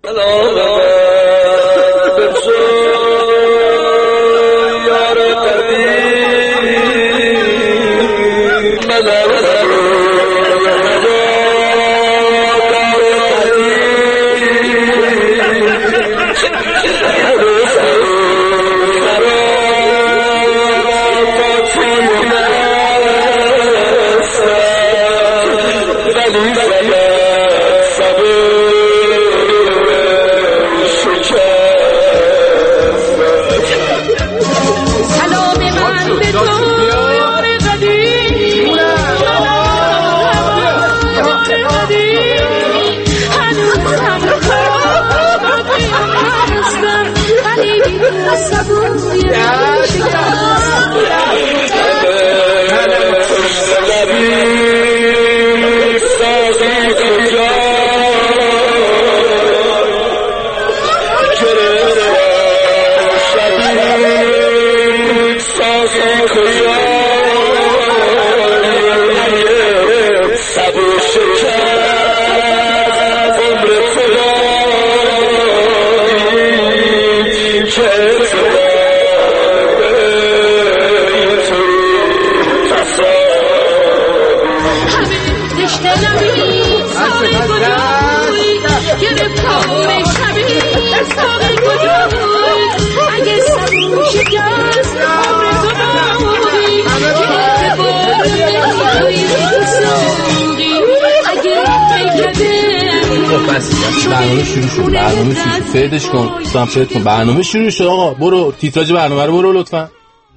برنامه فیدش کن سامپت کن. برنامه شروع شد آقا. برو تیتراژ برنامه رو برو لطفا.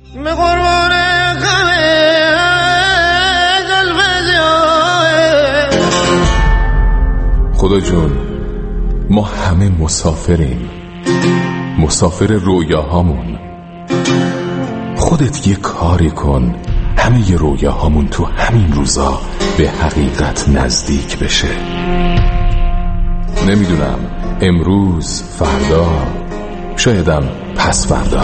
خدا جون ما همه مسافریم، مسافر رویاهامون. خودت یه کاری کن همه رویاهامون تو همین روزا به حقیقت نزدیک بشه. نمیدونم امروز، فردا، شایدم پس فردا.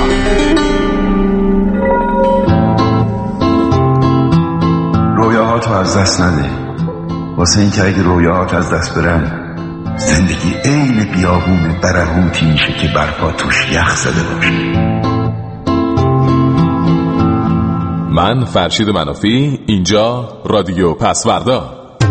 رویاهاتو از دست نده، واسه این که اگه رویاهات از دست برن زندگی عین بیابون برهوتی میشه که برپا توش یخ زده باشه. من فرشید منافی، اینجا رادیو پسوردا.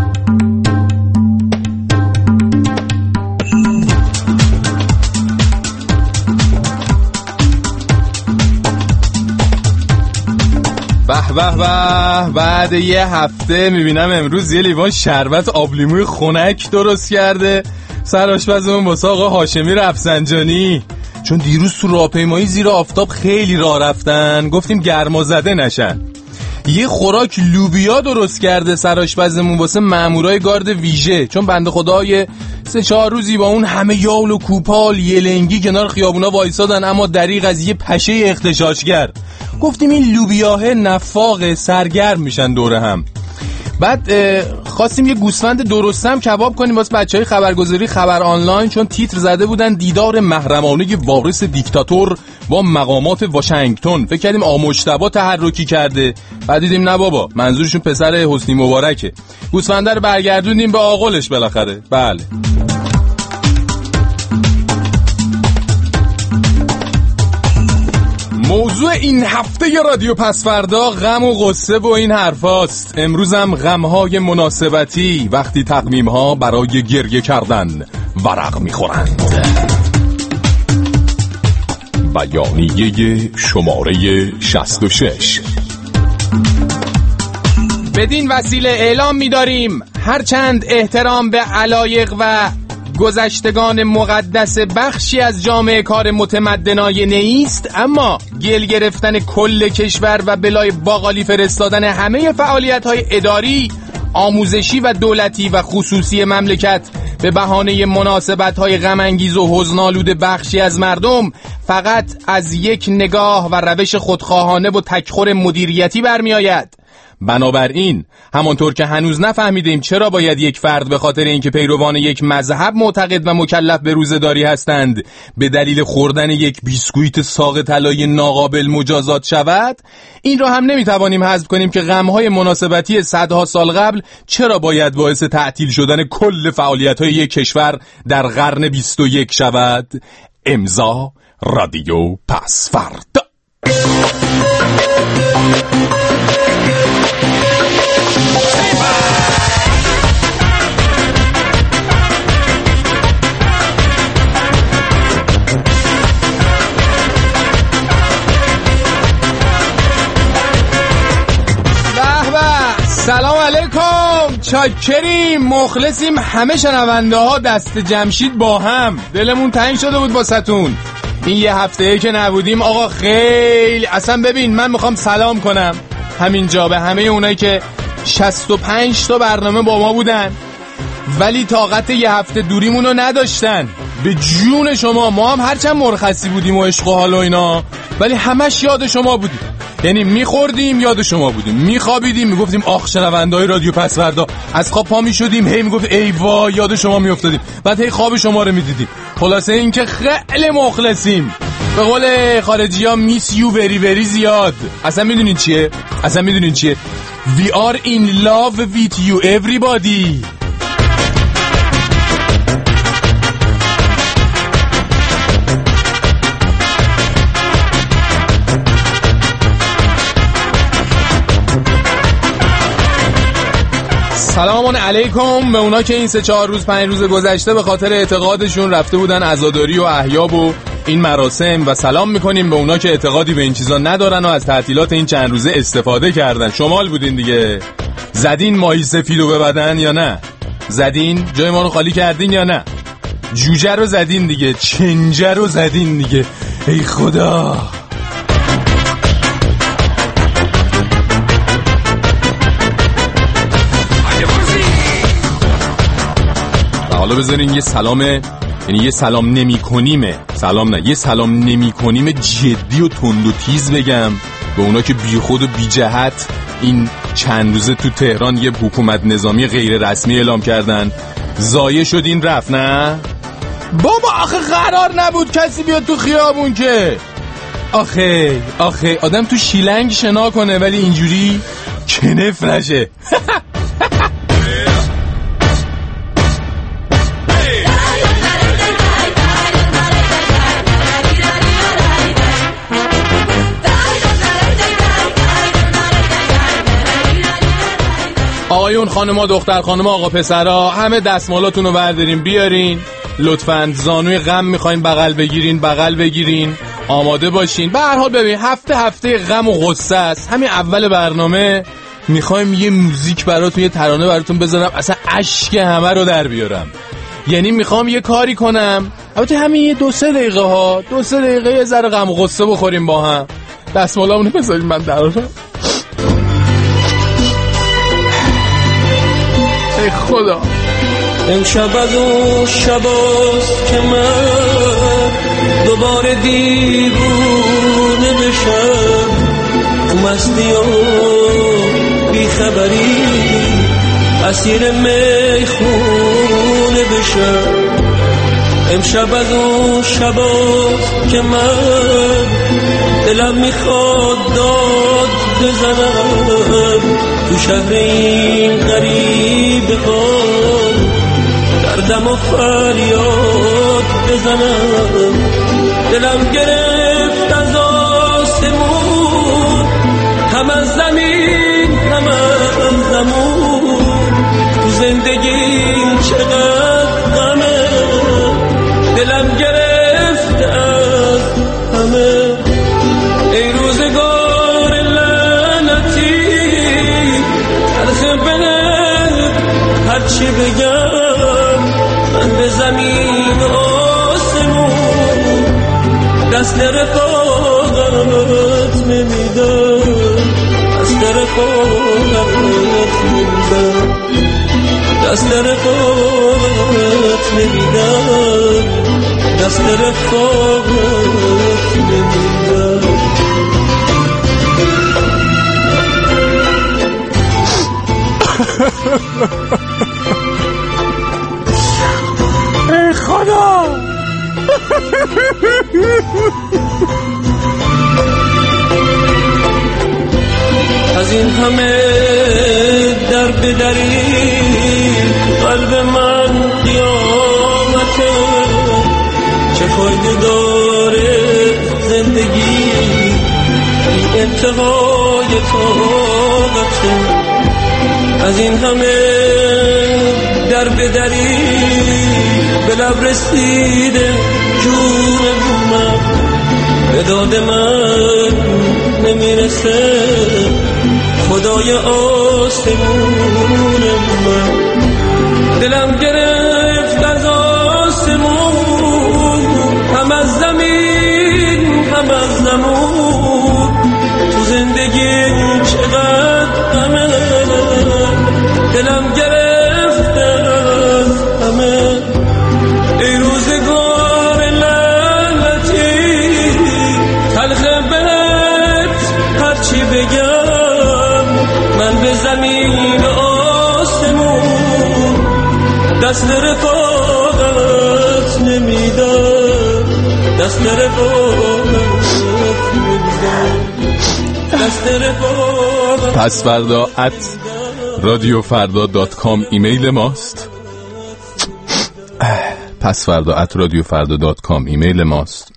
به بعد یه هفته میبینم امروز یه لیوان شربت آبلیموی خنک درست کرده سرآشپزمون واسه آقا هاشمی رفسنجانی. چون دیروز تو راهپیمایی زیر آفتاب خیلی راه رفتن، گفتیم گرما زده نشن. یه خوراک لوبیا درست کرده سرآشپزمون واسه مامورای گارد ویژه، چون بنده خدا یه 3-4 روزی با اون همه یال و کوپال یه لنگی کنار خیابونا وایسادن اما دریغ از یه پشه اغتشاشگر. گفتیم این لوبیاه نفاق سرگرم میشن دوره هم. بعد خواستیم یه گوسفند درستم کباب کنیم واسه بچهای خبرگزاری خبر آنلاین، چون تیتر زده بودن دیدار محرمانه وارث دیکتاتور با مقامات واشنگتن. فکر کردیم آمجتبا تحرکی کرده، بعد دیدیم نه بابا منظورشون پسر حسنی مبارکه. گوسفنده رو برگردوندیم به آقلش بالاخره. بله موضوع این هفته ی رادیو پسوردا غم و غصه و این حرفاست. امروزم غمهای مناسبتی، وقتی تقویم‌ها برای گریه کردن ورق می‌خورند. بیانیه شماره 66. بدین وسیله اعلام می‌داریم هرچند احترام به علایق و گذشتگان مقدس بخشی از جامعه کار متمدنای نیست، اما گل گرفتن کل کشور و بلای باقالی فرستادن همه فعالیت‌های اداری، آموزشی و دولتی و خصوصی مملکت به بهانه مناسبت‌های غم‌انگیز و حزن‌آلود بخشی از مردم فقط از یک نگاه و روش خودخواهانه و تکخور مدیریتی برمی‌آید. بنابراین همانطور که هنوز نفهمیدیم چرا باید یک فرد به خاطر اینکه پیروان یک مذهب معتقد و مکلف به روزه‌داری هستند به دلیل خوردن یک بیسکویت ساق طلایی ناقابل مجازات شود، این را هم نمیتوانیم حذف کنیم که غم‌های مناسبتی صدها سال قبل چرا باید باعث تعطیل شدن کل فعالیت‌های یک کشور در قرن 21 شود. امضا رادیو پس‌فردا. سلام علیکم، چاکریم، مخلصیم، همه شنونده ها دست جمشید با هم. دلمون تنگ شده بود با ستون این یه هفته‌ای که نبودیم آقا. خیلی اصلا ببین، من میخوام سلام کنم همینجا به همه اونایی که 65 تا برنامه با ما بودن ولی طاقت یه هفته دوریمونو نداشتن. به جون شما، ما هم هرچند مرخصی بودیم و عشق و حال و اینا ولی همش یاد شما بودیم. یعنی میخوردیم یاد شما بودیم، میخوابیدیم میگفتیم آخ شنونده‌های رادیو پس‌فردا، از خواب پا میشدیم هی میگفت ای وای یاد شما میافتادیم، بعد هی خواب شما رو میدیدیم. خلاصه این که خیلی مخلصیم. به قول خارجی‌ها میس یو وری وری زیاد. اصلا میدونین چیه؟ We are in love with you everybody. سلام علیکم به اونا که این 3-4 روز 5 روز گذشته به خاطر اعتقادشون رفته بودن عزاداری و احیاب و این مراسم، و سلام میکنیم به اونا که اعتقادی به این چیزا ندارن و از تعطیلات این چند روزه استفاده کردن. شمال بودین دیگه، زدین ماهی سفیدو به بدن یا نه؟ زدین جای ما رو خالی کردین یا نه؟ جوجه رو زدین دیگه، چنجه رو زدین دیگه. ای خدا. حالا بذارین یه سلام، یعنی یه سلام نمی کنیم جدی و تند و تیز بگم به اونا که بی خود و بی جهت این چند روزه تو تهران یه حکومت نظامی غیر رسمی اعلام کردن. زایه شدین رفت نه؟ بابا آخه قرار نبود کسی بیاد تو خیابون که. آخه آدم تو شیلنگ شنا کنه ولی اینجوری کنف نشه. آقایون خانما دختر خانما آقا پسرا همه دستمالاتون رو بردارین بیارین لطفاً. زانوی غم میخواین بغل بگیرین آماده باشین. به هر حال ببین هفته غم و غصه است. همین اول برنامه میخوایم یه موزیک براتون، یه ترانه براتون بذارم اصلا اشک همه رو در بیارم. یعنی میخوام یه کاری کنم، البته همین یه 2-3 دقیقه یه ذره غم و غصه بخوریم با هم. دستمالامونو بذارین من درارم. ای خدا. امشب از اون شباست که من دوباره دیوونه بشم، تو مستی و بیخبری اسیر میخونه بشم. امشب از اون شباست که من دلم میخواد داد بزنم تو شهر این غریب ها، دردم و فریاد بزنم. دلم گرفت از آسمون، هم از زمین هم از زمون، تو زندگیم چقدر غمه. دلم گرفت از همه. ای روزگار لعنتی تلخ بنه هرچی بگم، من به زمین آسمون دست رفاقت نمیدم، دست رفاقت نمیدم، دست رفاقت نمیدم، دست رفاقت نمیدم. ای خدا. از این همه در بدری قلب من قیامته، چه فایده داره زندگی این انتهای طاقته. از این همه در بدری به لب رسیده جون من، به داد من نمیرسه خدای آسمون من. دلم گرفت از آسمون، هم از زمین هم از زمون، تو زندگی چقدر غمه. دلم گرفت از همه ای روزگار لعنتی، تلخ بهت هرچی بگم من به زمین آسمون دست رفاقت نمیدم، دست رفاقت نمیدم، دست رفاقت. پس فردا @radiofarda.com ایمیل ماست. پس فردا @radiofarda.com ایمیل ماست.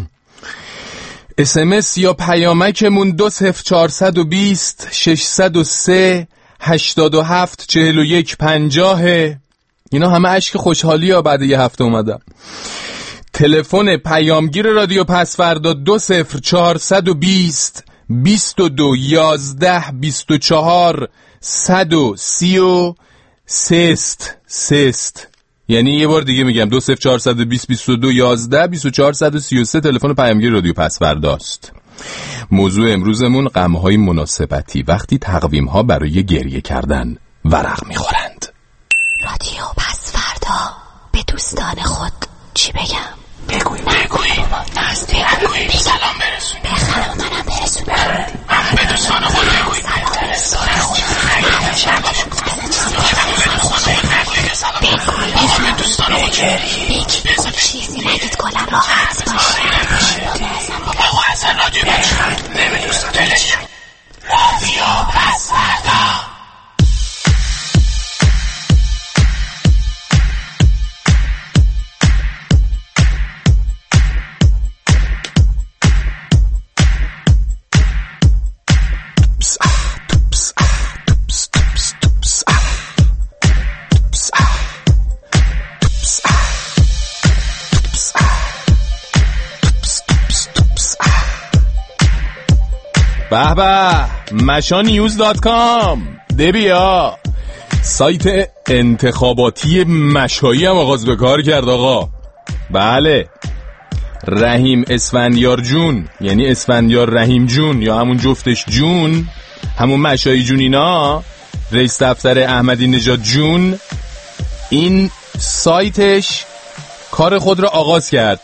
SMS یا پیامکمون 20420 603 87 41 50. اینا همه اشک خوشحالی ها بعد یه هفته اومدم. تلفن پیامگیر رادیو پس فردا 20420 22 11 24 133. یعنی یه بار دیگه میگم 20420 22 11 24 133 تلفن پیامگیر رادیو پس فرداست. موضوع امروزمون غم‌های مناسبتی، وقتی تقویم‌ها برای گریه کردن ورق میخورند. رادیو پس فردا به دوستان خود چی بگم؟ بگوی نزدیک بگوی، سلام برسون، بخرم منم برسون، به دوستان خود بگوی، به دوستان خود به دوستان خود چیزی نگید کلم راحت باشه. آقا اصلا رادیو بشن نمیدوستان دلش. رادیو پس فردا. به به مشانیوز.com دبیا سایت انتخاباتی مشایی هم آغاز به کار کرد آقا. بله، رحیم اسفندیار جون، یعنی اسفندیار رحیم جون یا همون جفتش جون، همون مشایی جون، اینا رئیس دفتر احمدی نژاد جون، این سایتش کار خود را آغاز کرد.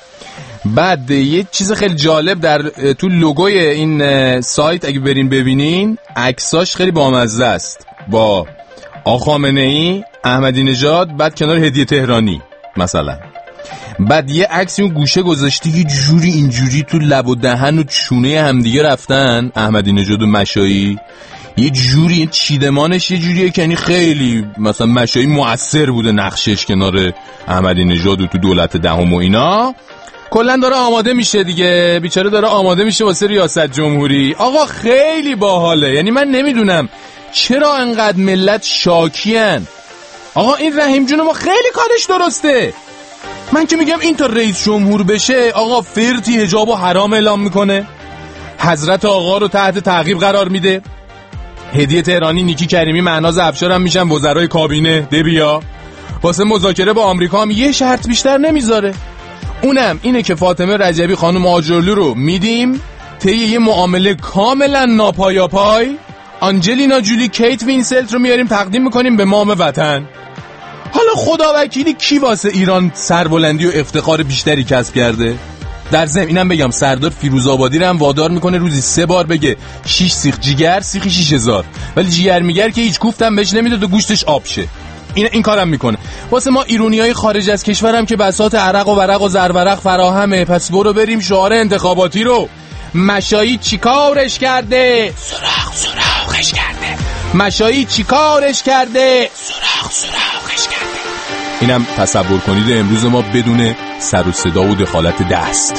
بعد یه چیز خیلی جالب در تو لوگوی این سایت اگه برین ببینین، عکساش خیلی بامزه است، با آقا خامنه‌ای، احمدی نژاد، بعد کنار هدیه تهرانی مثلا. بعد یه عکسی اون گوشه گذاشته یه جوری اینجوری تو لب و دهن و چونه همدیگه رفتن، احمدی نژاد و مشایی، یه جوری چیدمانش یه جوریه که یعنی خیلی مثلا مشایی مؤثر بوده نقشش کنار احمدی نژاد و تو دولت دهم و اینا. کلن داره آماده میشه دیگه، بیچاره داره آماده میشه واسه ریاست جمهوری. آقا خیلی باحاله، یعنی من نمیدونم چرا انقدر ملت شاکیان. آقا این رحیم جون ما خیلی کارش درسته. من که میگم این تا رئیس جمهور بشه آقا فرتی حجاب و حرام اعلام میکنه، حضرت آقا رو تحت تعقیب قرار میده، هدیه تهرانی، نیکی کریمی، مهناز افشار هم میشن وزرای کابینه دبیا. واسه مذاکره با آمریکا هم یه شرط بیشتر نمیذاره، اونم اینه که فاطمه رجبی خانم آجرلو رو میدیم طی یه معامله کاملا ناپایاپای، آنجلینا جولی، کیت وینسلت رو میاریم تقدیم میکنیم به مام وطن. حالا خدا وکیلی کی واسه ایران سربلندی و افتخار بیشتری کسب کرده؟ در ضمن اینم بگم سردار فیروزآبادی رو هم وادار میکنه روزی 3 بار بگه 6 سیخ جیگر، سیخی 6000، ولی جیگر میگر که هیچ کوفتم بهش نمیداد و گوشتش آب شه. این کارم میکنه. واسه ما ایرونیای خارج از کشورم که بساط عرق و ورق و زرورق فراهمه. پس برو بریم شعار انتخاباتی رو. مشایی چیکارش کرده؟ سوراخش کرده. مشایی چیکارش کرده؟ سوراخش کرده. اینم تصور کنید امروز ما بدون سر و صدا و دخالت دست.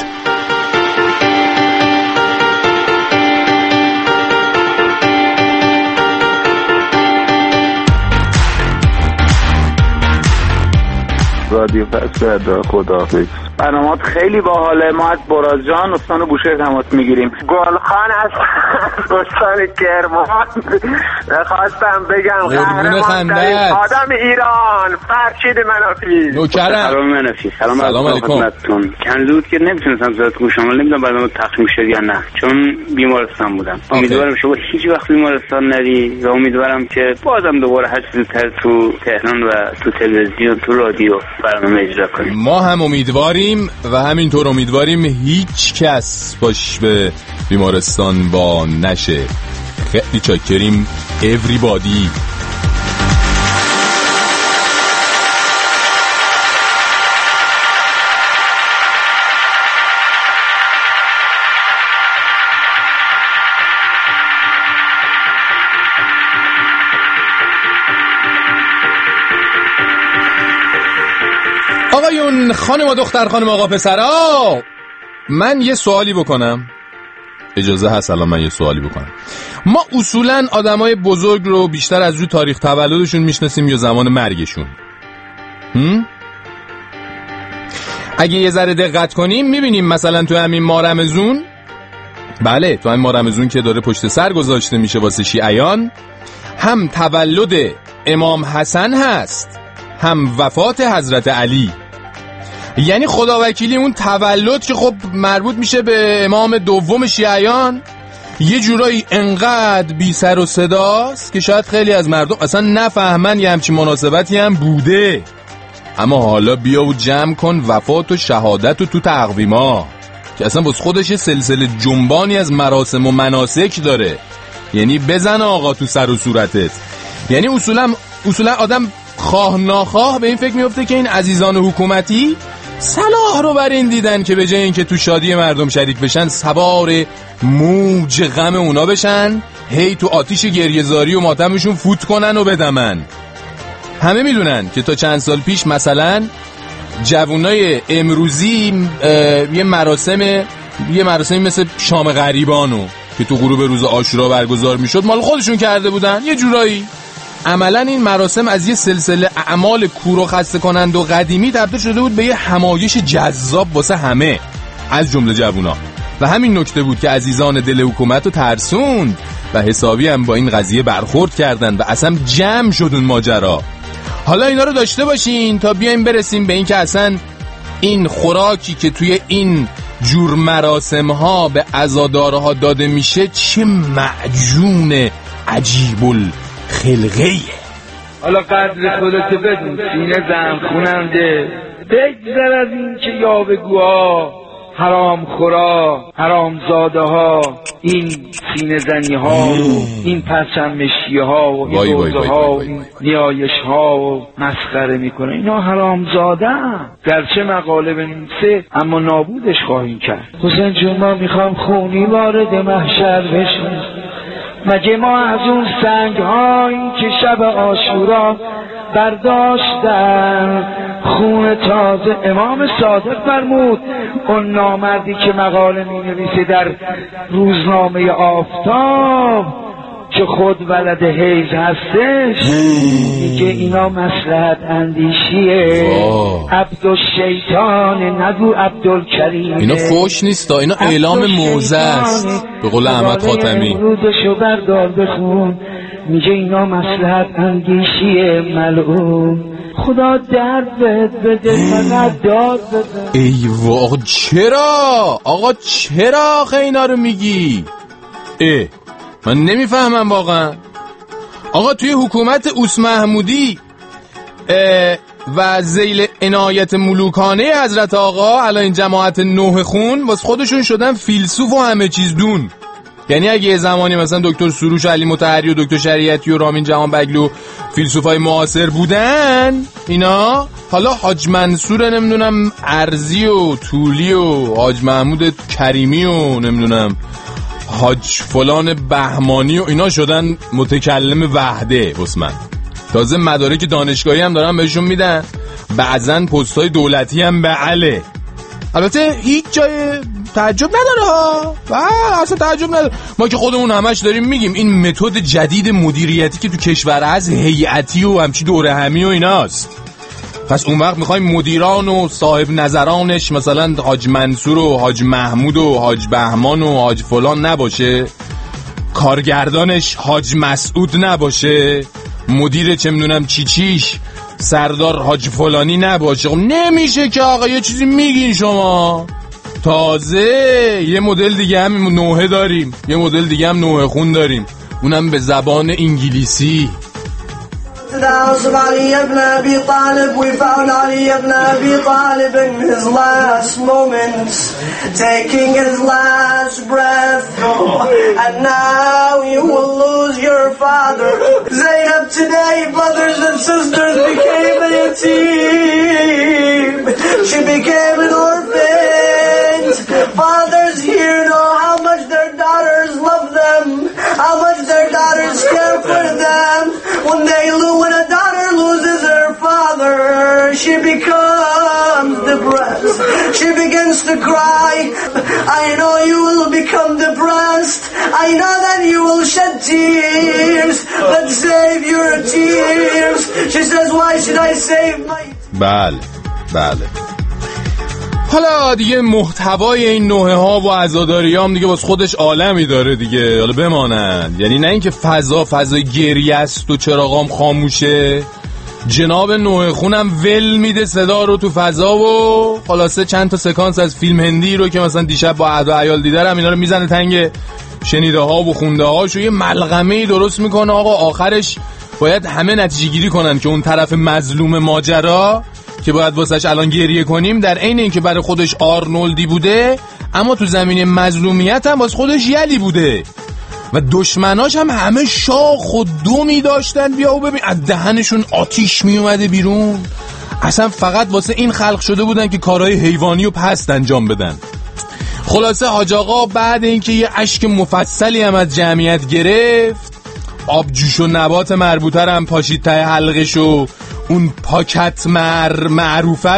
رادیو پس فردا، خداحافظ. برنامه‌ات خیلی باحاله. ما از برازجان استان بوشهر تماس میگیریم. گلخان از استان کرمان. خواستم بگم قهرمان آدم ایران فرشید منافی. نوکرم. سلام منافی. سلام علیکم. کنزود که نمیتونستم زیاد گوشم، ولی نمیدونم برنامه تخمین شد یا نه، چون بیمارستان بودم. امیدوارم شما هیچ وقت بیمارستان نری و امیدوارم که بازم دوباره هر چیزتر تو تهران و تو تلویزیون تو رادیو برنامه اجرا کنیم. ما هم امیدواریم و همینطور امیدواریم هیچ کس باش به بیمارستان با نشه. خیلی چاکریم everybody. آقایون، خانم و دختر، خانم آقا پسرا، من یه سوالی بکنم. اجازه هست الان من یه سوالی بکنم؟ ما اصولاً آدمای بزرگ رو بیشتر از روی تاریخ تولدشون میشناسیم یا زمان مرگشون؟ اگه یه ذره دقت کنیم میبینیم مثلا تو همین ماه رمضان، بله تو همین ماه رمضان که داره پشت سر گذاشته میشه واسه شیعیان، هم تولد امام حسن هست هم وفات حضرت علی. یعنی خداوکیلی اون تولد که خب مربوط میشه به امام دوم شیعیان یه جورایی انقدر بی سر و صداست که شاید خیلی از مردم اصلا نفهمن یه همچین مناسبتی هم بوده. اما حالا بیا و جمع کن وفات و شهادت و تو تقویما که اصلا باز خودش سلسله جنبانی از مراسم و مناسک داره. یعنی بزن آقا تو سر و صورتت. یعنی اصولا آدم خواه ناخواه به این فکر میفته که این عزیزان حکومتی صلاح رو بر این دیدن که به جای این که تو شادی مردم شریک بشن سوار موج غم اونا بشن، هی تو آتیش گریه‌زاری و ماتمشون فوت کنن و بدمن. همه میدونن که تا چند سال پیش مثلا جوانای امروزی یه مراسمی مثل شام غریبانو که تو غروب روز عاشورا برگزار میشد مال خودشون کرده بودن. یه جورایی عملا این مراسم از یه سلسله اعمال کور و خسته کنند و قدیمی تبدیل شده بود به یه همایش جذاب واسه همه از جمله جوونا. و همین نکته بود که عزیزان دل حکومت رو ترسوند و حسابی هم با این قضیه برخورد کردن و اصلا جمع شد اون ماجرا. حالا اینا رو داشته باشین تا بیایم برسیم به این که اصلا این خوراکی که توی این جور مراسم ها به عزادارها داده میشه چه معجون عجیب الخلقه‌ایه. حالا قدر خودت بدون، سینه زن خوننده، بگذر از این که یاوه‌گوها، حرام خورا، حرام زاده ها، این سینه زنی ها و این پرچمشی ها و این دوزه ها و این نیایش ها و مسخره میکنه. اینا حرام زاده هم گرچه مقاله بنویسه اما نابودش خواهیم کرد. حسین جون ما میخوام خونی وارد محشر بشیم، مگه ما از اون سنگ هایی که شب عاشورا برداشتن خون تازه امام صادق فرمود اون نامردی که مقاله می نویسه در روزنامه آفتاب که خود ولد حیض هستش میگه اینا مصلحت اندیشیه، عبدالشیطان نگو عبدالکریم. اینا فوش نیست، اینا اعلام موعظه است به قول احمد خاتمی. روزشو بردار بخون، میگه اینا مصلحت اندیشیه ملعون. خدا درد بده فقط داد بده. ای واقع چرا؟ آقا چرا آخه اینا رو میگی؟ من نمیفهمم واقعا. آقا توی حکومت اوس محمودی و ذیل عنایت ملوکانه حضرت آقا الان این جماعت نوح خون واسه خودشون شدن فیلسوف و همه چیز دون. یعنی اگه یه زمانی مثلا دکتر سروش علی مطهری و دکتر شریعتی و رامین جهان بگلو فیلسوفای معاصر بودن اینا، حالا حاج منصور نمیدونم ارزی و طولی و حاج محمود کریمی و نمیدونم حاج فلان بهمانی و اینا شدن متکلم وحده بسمن. تازه مدارک دانشگاهی هم دارن بهشون میدن، بعضن پستای دولتی هم بعله. البته هیچ جای تعجب نداره ها، اصلا تعجب نداره. ما که خودمون همش داریم میگیم این متد جدید مدیریتی که تو کشور از هیئتی و همچی دوره همی و ایناست. پس اون وقت میخوایم مدیران و صاحب نظرانش مثلا حاج منصور و حاج محمود و حاج بهمان و حاج فلان نباشه، کارگردانش حاج مسعود نباشه، مدیر چه میدونم چیش سردار حاج فلانی نباشه. خب نمیشه که آقا، یه چیزی میگین شما. تازه یه مدل دیگه هم نوحه داریم، یه مدل دیگه هم نوحه خون داریم، اونم به زبان انگلیسی. To the house of Ali ibn Abi Talib, we found Ali ibn Abi Talib in his last moments, taking his last breath. And now you will lose your father. Zainab today, brothers and sisters, became a yatim. She became an orphan. Fathers here know how much their daughters love them, how much their daughters care for them. When a daughter loses her father, she becomes depressed. She begins to cry. I know you will become depressed. I know that you will shed tears, but save your tears. She says, why should I save my tears? بله. حالا دیگه محتوای این نوحه ها و عزاداری هم دیگه باز خودش عالمی داره دیگه، حالا بمانند. یعنی نه اینکه فضای گریه است و چراغام خاموشه، جناب نوحه خونم ول میده صدا رو تو فضا و خلاصه چند تا سکانس از فیلم هندی رو که مثلا دیشب با عهد و عیال دیدارم اینا رو میزنه تنگ شنیده ها و خونده هاشو، یه ملغمه‌ای درست میکنه. آقا آخرش باید همه نتیجه گیری کنن که اون طرف مظلوم ماجرا که باید واسش الان گریه کنیم، در عین اینکه برای خودش آرنولدی بوده اما تو زمین مظلومیت هم واسه خودش یلی بوده و دشمناش هم همه شاخ و دومی داشتن. بیا و ببین از دهنشون آتیش می اومده بیرون. اصلا فقط واسه این خلق شده بودن که کارهای حیوانی رو پست انجام بدن. خلاصه حاج آقا بعد اینکه یه اشک مفصلی هم از جمعیت گرفت، آبجوش و نبات مربوطه هم پاشید ته حلقش و اون پاکت معروفه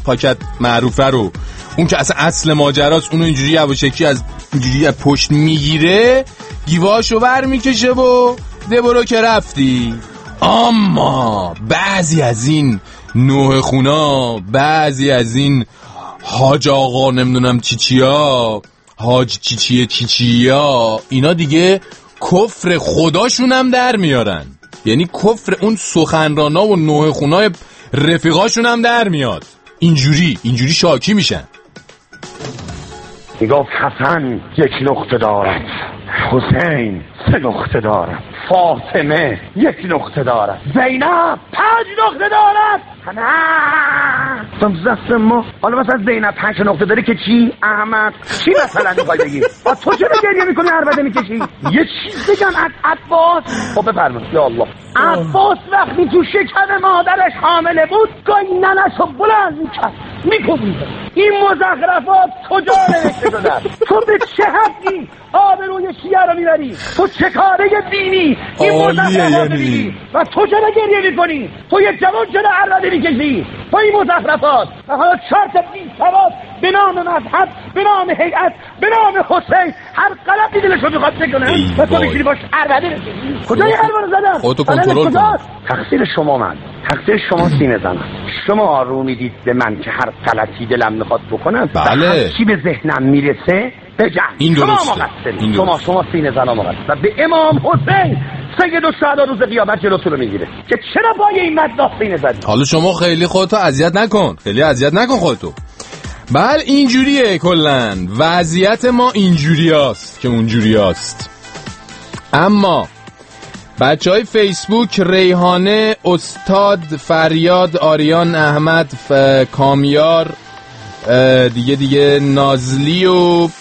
رو اون که اصل ماجراست اونو اینجوری یواشکی از اینجوری از پشت میگیره، گیواشو بر میکشه و دبرو که رفتی. اما بعضی از این نوحه خونا، بعضی از این حاج آقا نمیدونم چیچیا، حاج چیچیا، اینا دیگه کفر خداشون هم در میارن. یعنی کفر اون سخنرانا و نوحه خونای رفیقاشون هم در میاد. اینجوری شاکی میشن. میگفت حسن 1 نقطه دارد، حسین 3 نقطه دارد، فاطمه 1 نقطه دارد، زینب 5 نقطه دارد. زفت ما حالا مثلا زینب 5 نقطه داره که چی؟ احمد چی مثلا میخوای بگی؟ تو چرا گریه میکنی عربده میکشی؟ یه چیز بگم عباس. خب بفرمایید. یا الله، عباس وقتی تو شکم مادرش حامله بود گاهی ننشو بلند میکرد میکوبید. این مزخرفات کجا نوشته شده؟ تو به چه حقی آبروی شیعه رو میبری؟ تو چه کاره بینی این مزخرفات میبینی و تو چرا گریه میکنی؟ تو یه جوان چرا عربده میکشی؟ تو این مزخرفات و حالا 4 تا بی سواد به نام مذهب، به نام هیئت، به نام حسین هر غلطی دلشو میخواد بکنه و تو میشینی باش عربده بکشی. کجای عربده زدم؟ خودتو کنترل کن. تقصیر شما من، تقصیر شما سینه زنم. شما رو میدید به من که هر غلطی دلم میخواد بکنم، بله، چی به ذهنم میرسه بگم. این درسته. شما سینه زنم مقصر و به امام حسین سید الشهدا روز قیامت جلوتون رو میگیره که چرا پای این مداح سینه زدی. حالا شما خیلی خودتو اذیت نکن، خودتو. بله اینجوریه کلن وضعیت ما، اینجوریاست که اونجوریاست. اما بچهای فیسبوک ریحانه، استاد، فریاد، آریان، احمد، کامیار، دیگه نازلی و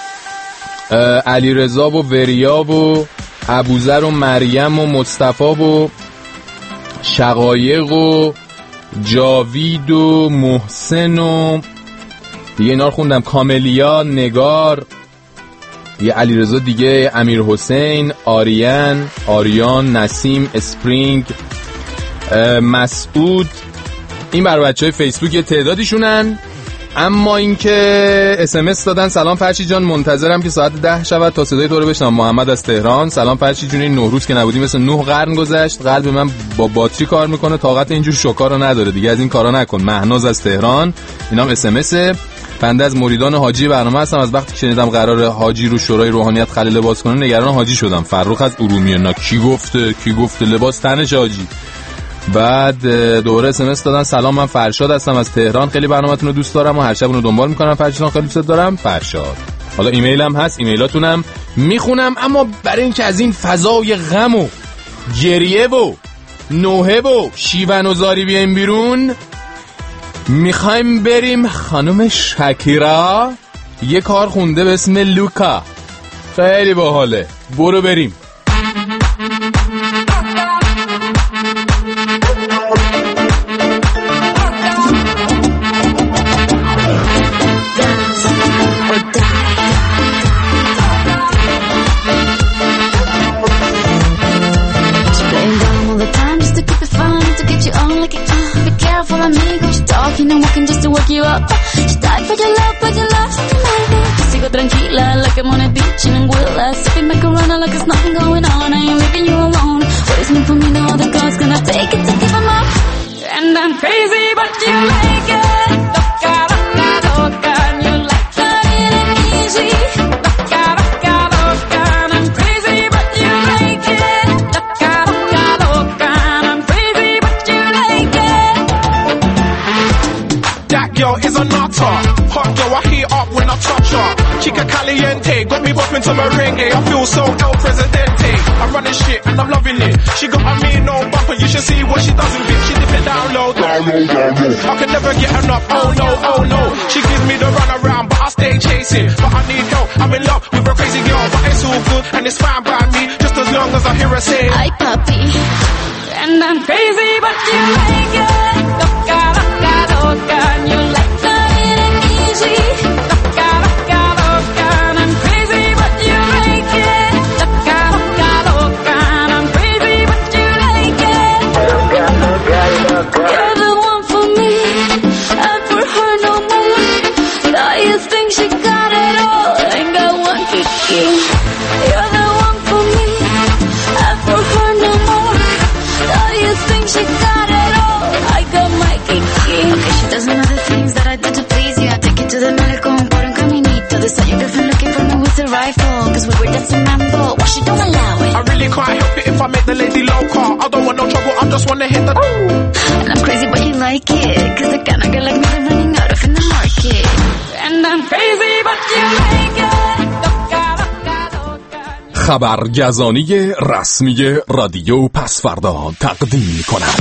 علیرضا و وریا و ابوذر و مریم و مصطفی و شقایق و جاوید و محسن و دیگه اینا رو خوندم، کاملیا، نگار، یه علیرضا دیگه، امیر حسین، آریان، نسیم، اسپرینگ، مسعود. این برای بچهای فیسبوک یه تعدادیشونن. اما اینکه SMS دادن سلام فرشی جان، منتظرم که ساعت 10 شود تا صدای تو رو بشنوم. محمد از تهران. سلام فرشی جون، این 9 روز که نبودی مثل 9 قرن گذشت. قلب من با باتری کار میکنه، طاقت اینجور شوکا رو نداره دیگه، از این کارا نکن. مهناز از تهران، اینام SMS. بنده از مریدان حاجی برنامه هستم. از وقتی که شنیدم قرار حاجی رو شورای روحانیت خلی لباس کنه نگران حاجی شدم. فرخ از ارومیه. نه کی گفته لباس تنش حاجی. بعد دوباره SMS دادن سلام، من فرشاد هستم از تهران، خیلی برنامه‌تون رو دوست دارم و هر شب اون رو دنبال میکنم. فرشاد خیلی دوست دارم فرشاد. حالا ایمیلم هست، ایمیلاتونم میخونم. اما برای اینکه از این فضای غم و گریه و نوحه و شیون و زاری بیایم بیرون، میخوایم بریم خانم شکیرا یه کار خونده به اسم لوکا، خیلی باحاله، برو بریم. You know I can just to work you up. She died for your love, but your love's demanding. Sigo tranquila like I'm on a beach in Anguilla, sipping macarona like there's nothing going on. I ain't leaving you alone. What is meant for me, no other girl's gonna take it to give them up. And I'm crazy, but you like it. Loca, loca, loca, and you like that it ain't easy. Loca, loca, loca, and I'm crazy, but you like it. Loca, loca, loca, and I'm crazy, but you like it. That girl is a nutter. Hot girl, I heat up when I touch her. Chica caliente, got me bopping to merengue. I feel so El Presidente. I'm running shit and I'm loving it. She got a mean no bumper, you should see what she does with it. She dip it down low, down low, down low. I can never get enough, oh no, oh no. She gives me the run around, but I stay chasing. But I need help, I'm in love with a crazy girl. But it's all good and it's fine by me, just as long as I hear her say, ay papi. And I'm crazy, but you like it. Loca, loca, loca, and you like that it ain't easy. Loca, loca, loca, and I'm crazy, but you like it. Loca, loca, loca, and I'm crazy, but you like it. Loca, loca, loca. You're the one for me, and for her no more. Now you think she got it all, ain't got one kiki. You're the one for me, and for her no more. Now you think she got it all, I got my kiki. Okay, she does none of the things that I did to please you. I take you to the malecón por un caminito. They saw your girlfriend looking for me with a rifle, cause we were dancing mambo. Why she don't allow it? I really can't help it if I make the lady loca. I don't want no trouble, I just wanna hit the And I'm crazy but you like it, cause the kind of girl like me they're running out of in the market. And I'm crazy but you like it. خبرگزانی رسمی رادیو پسفردا تقدیم می‌کند.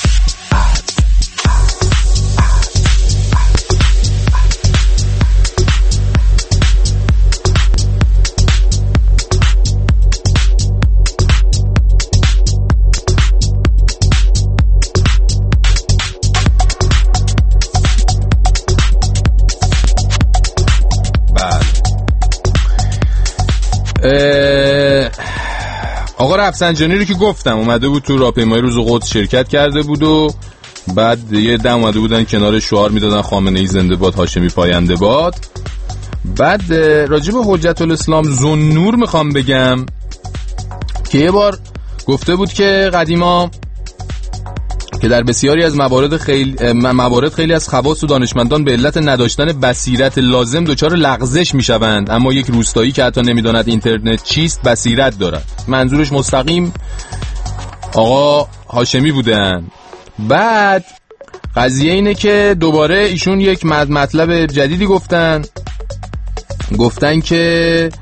آقا رفسنجانی رو که گفتم اومده بود تو راهپیمایی روز قدس شرکت کرده بود و بعد یه دم اومده بودن کنار شعار میدادن خامنه‌ای زنده باد، هاشمی پاینده باد. بعد راجب حجت الاسلام ذوالنور میخوام بگم که یه بار گفته بود که قدیما که در بسیاری از موارد خیلی از خواص و دانشمندان به علت نداشتن بصیرت لازم دچار لغزش میشوند، اما یک روستایی که حتی نمیداند اینترنت چیست بصیرت دارد. منظورش مستقیم آقا هاشمی بودن. بعد قضیه اینه که دوباره ایشون یک مطلب جدیدی گفتن که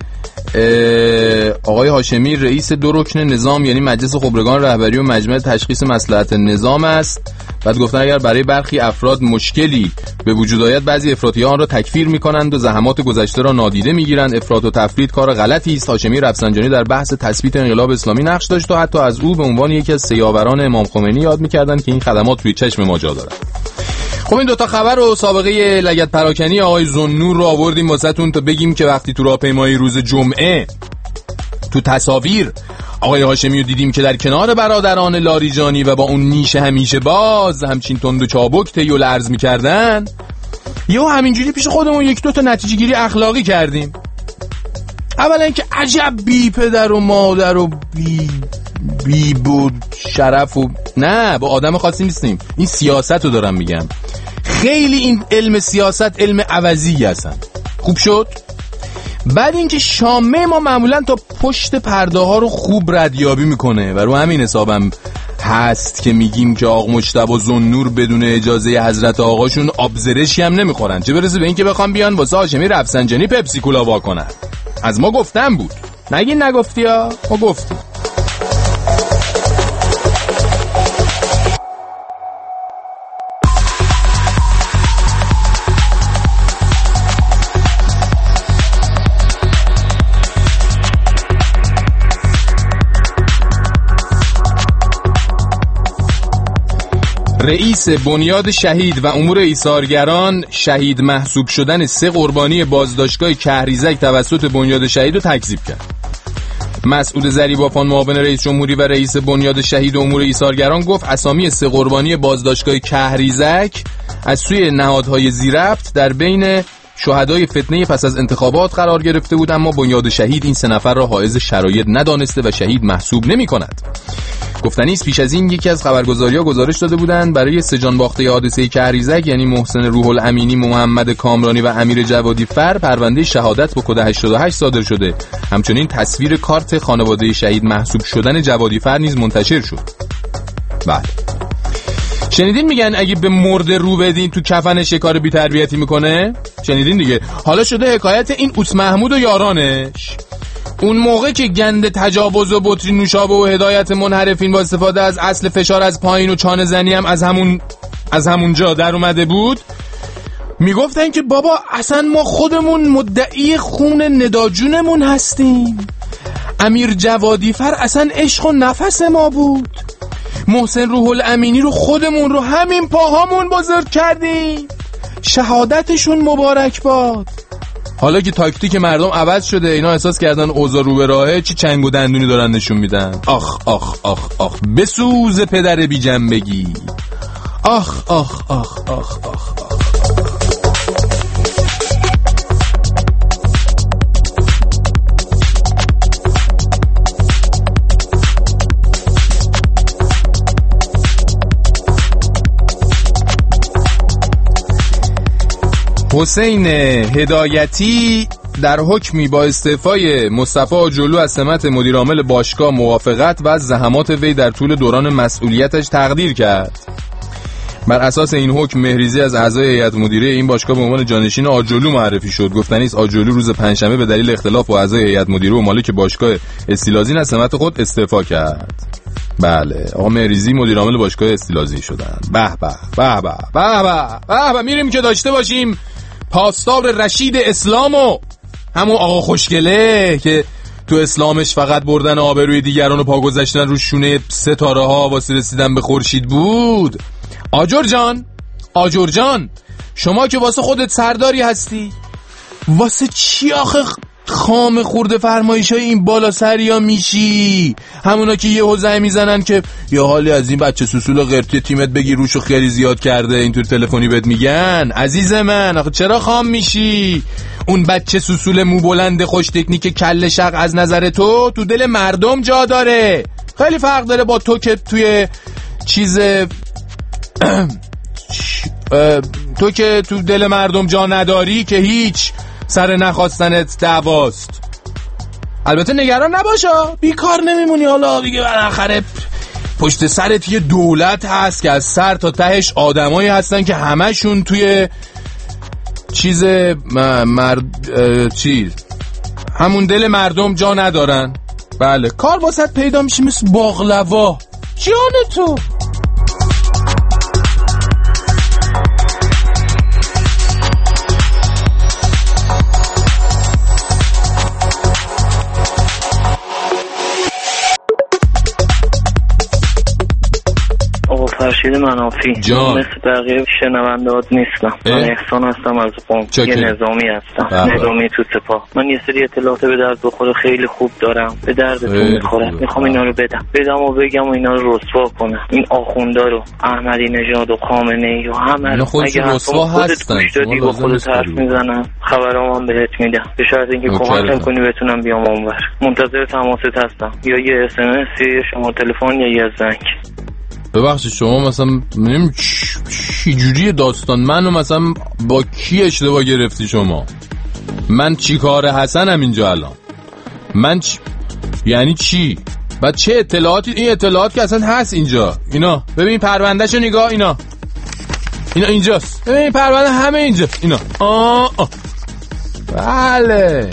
آقای هاشمی رئیس 2 رکن نظام یعنی مجلس خبرگان رهبری و مجمع تشخیص مصلحت نظام است. بعد گفتن اگر برای برخی افراد مشکلی به وجود آید بعضی افراطی‌ها آن را تکفیر می‌کنند و زحمات گذشته را نادیده می‌گیرند. افراط و تفرید کار غلطی است. هاشمی رفسنجانی در بحث تثبیت انقلاب اسلامی نقش داشت و حتی از او به عنوان یکی از سیاوران امام خمینی یاد می‌کردند که این خدمات روی چشم ما جا دارد. خب این دوتا خبر و سابقه لگد پراکنی آقای ذوالنور رو آوردیم واسهتون تا بگیم که وقتی تو راهپیمایی روز جمعه تو تصاویر آقای هاشمی رو دیدیم که در کنار برادران لاریجانی و با اون نیش همیشه باز همچین تند و چابک طی و لرز می‌کردن، یهو همینجوری پیش خودمون 1-2 تا نتیجه گیری اخلاقی کردیم. اولا اینکه عجب بی پدر و مادر و بی بود شرف و نه با آدم خاصی نیستیم، این سیاست رو دارم میگم. خیلی این علم سیاست علم عوضی هستن. خوب شد. بعد اینکه شامه ما معمولا تا پشت پرده ها رو خوب ردیابی میکنه و رو همین حسابم هست که میگیم که آقا مجتبی و ذوالنور بدون اجازه حضرت آقاشون آبزرشی هم نمیخورن، چه برسه به این که بخوام بیان واسه هاشمی رفسنجانی پپسی کولا وا کنن. از ما گفتم بود، نگین نگفتی ها، ما گفتیم. رئیس بنیاد شهید و امور ایثارگران شهید محسوب شدن 3 قربانی بازداشتگاه کهریزک توسط بنیاد شهید رو تکذیب کرد. مسعود ظریبافان معاون رئیس جمهوری و رئیس بنیاد شهید و امور ایثارگران گفت اسامی 3 قربانی بازداشتگاه کهریزک از سوی نهادهای ذی‌ربط در بین شهدای فتنه پس از انتخابات قرار گرفته بود، اما بنیاد شهید این 3 نفر را حائز شرایط ندانسته و شهید محسوب نمی کند. گفتنی است پیش از این یکی از خبرگزاری‌ها گزارش داده بودند برای 3 جان باخته حادثه کهریزک یعنی محسن روح الامینی، محمد کامرانی و امیر جوادی فر پرونده شهادت با کد 88 صادر شده. همچنین تصویر کارت خانواده شهید محسوب شدن جوادی فر نیز منتشر شد. بله. شنیدین میگن اگه به مرده رو بدین تو کفنش کار بی‌تربیتی میکنه؟ شنیدین دیگه. حالا شده حکایت این اوس محمود و یارانش. اون موقع که گند تجاوز و بطری نوشابه و هدایت منحرفین با استفاده از اصل فشار از پایین و چانه زنی هم از همونجا در اومده بود، میگفتن که بابا اصلا ما خودمون مدعی خون نداجونمون هستیم. امیر جوادی فر اصلا عشق و نفس ما بود. محسن روح الامینی رو خودمون رو همین پاهامون بزرگ کردیم. شهادتشون مبارک باد. حالا که تاکتیک مردم عوض شده، اینا احساس کردن اوضاع رو به راهه، چی چنگ و دندونی دارن نشون میدن. آخ آخ آخ آخ بسوز پدر بی جنبگی. آخ آخ آخ آخ آخ آخ. حسین هدایتی در حکمی با استعفای مصطفی آجرلو از سمت مدیر عامل باشگاه موافقت و از زحمات وی در طول دوران مسئولیتش تقدیر کرد. بر اساس این حکم مهریزی از اعضای هیئت مدیره این باشگاه به عنوان جانشین آجرلو معرفی شد. گفتنی است آجرلو روز پنجشنبه به دلیل اختلاف با اعضای هیئت مدیره و مالک باشگاه استیلازین از سمت خود استعفا کرد. بله آقا مهریزی مدیر عامل باشگاه استیلازین شدن. به به به به به به. میریم که داشته باشیم پاسدار رشید اسلامو، همون آقا خوشگله که تو اسلامش فقط بردن آبروی دیگران و پا گذاشتن رو شونه ستاره ها واسه رسیدن به خورشید بود. آجر جان شما که واسه خودت سرداری هستی، واسه چی آخه خام خورده فرمایشای این بالا سریا میشی؟ همونا که یه حوزه میزنن که یه حالی از این بچه سوسول قرتی تیمت بگی روشو خیلی زیاد کرده، اینطور تلفنی بهت میگن. عزیز من آخه چرا خام میشی؟ اون بچه سوسول مو بلند خوش تکنیک کله شق از نظر تو دل مردم جا داره. خیلی فرق داره با تو که توی چیز تو که تو دل مردم جا نداری که هیچ، سر نخواستنت دعواست. البته نگران نباشا، بیکار نمیمونی. حالا دیگه بالاخره پشت سرت یه دولت هست که از سر تا تهش آدمایی هستن که همشون توی همون دل مردم جا ندارن. بله کار واسط پیدا میشه مثل باقلوا. جان تو فرشید منافی جان. مثل بقیه شنوندهات نیستم. من احسان هستم از قم. یه نظامی هستم. نظامی تو سپاه. من یه سری اطلاعات به درد بخوره خیلی خوب دارم. به دردتون میخوره. میخوام اینا رو بدم و بگم و اینا رو رسوا کنم. این آخوندا رو احمدی نژاد و خامنه ای و همه رو اگه رسوا هستن دادی با خودت حرف میزنن خبرام هم بهت میدم. به شرط اینکه کمکم کنی بتونم بیام اونور. منتظر تماست هستم. یا یه SMS یا شما تلفن یا یه زنگ. ببخشید شما مثلا منیم چی جوری داستان منو مثلا با کی اشتباه گرفتی شما؟ من چی کار حسنم اینجا الان؟ من یعنی چی؟ بعد چه اطلاعاتی؟ این اطلاعات که اصلا هست اینجا. اینا ببین پروندهشو نگاه. اینا اینجاست. ببین پرونده همه اینجاست. اینا بله.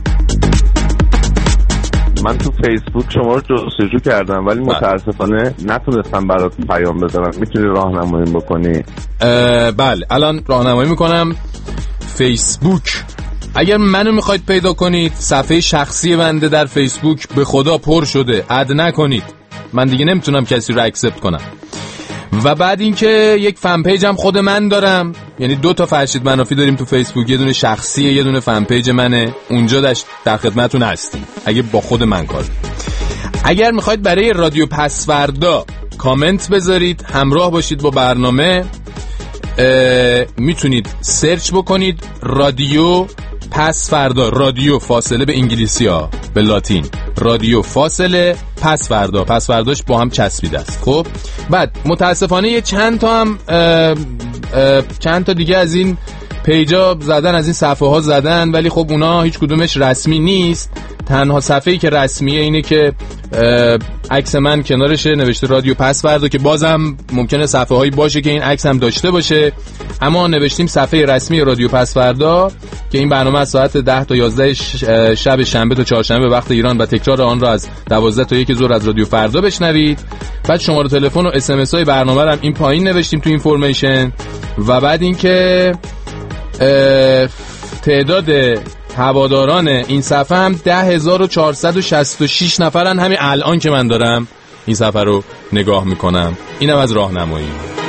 من تو فیسبوک شما رو جستجو کردم ولی متاسفانه نتونستم براتون پیام بزنم. میتونی راهنمایی بکنی؟ بله الان راهنمایی میکنم. فیسبوک اگر منو میخواید پیدا کنید صفحه شخصی بنده در فیسبوک به خدا پر شده. اد نکنید. من دیگه نمیتونم کسی رو اکسپت کنم. و بعد اینکه یک فن پیج هم خود من دارم. یعنی 2 تا فرشید منافی داریم تو فیسبوک. یه دونه شخصیه یه دونه فن پیج منه. اونجا در خدمتتون هستیم اگه با خود من کار. اگر میخواید برای رادیو پسوردا کامنت بذارید همراه باشید با برنامه میتونید سرچ بکنید رادیو پسوردا. رادیو فاصله به انگلیسی ها به لاتین. رادیو فاصله پسوردا. پسورداش با هم چسبیده است. خب بعد متاسفانه یه چند تا دیگه از این پیجا زدن، از این صفحه ها زدن ولی خب اونا هیچ کدومش رسمی نیست. تنها صفحه‌ای که رسمیه اینه که عکس من کنارشه نوشته رادیو پسوردا که بازم ممکنه صفحه هایی باشه که این عکس هم داشته باشه. اما نوشتیم صفحه رسمی رادیو پسوردا که این برنامه از ساعت 10 تا 11 شب شنبه تا چهارشنبه وقت ایران و تکرار آن را از 12 تا 1 ظهر از رادیو فردا بشنوید. بعد شماره تلفن و SMS های برنامه رو هم این پایین نوشتیم تو اینفورمیشن. و بعد اینکه تعداد هواداران این صفحه هم 10,466 نفرن. همین الان که من دارم این صفحه رو نگاه میکنم. اینم از راهنمایی.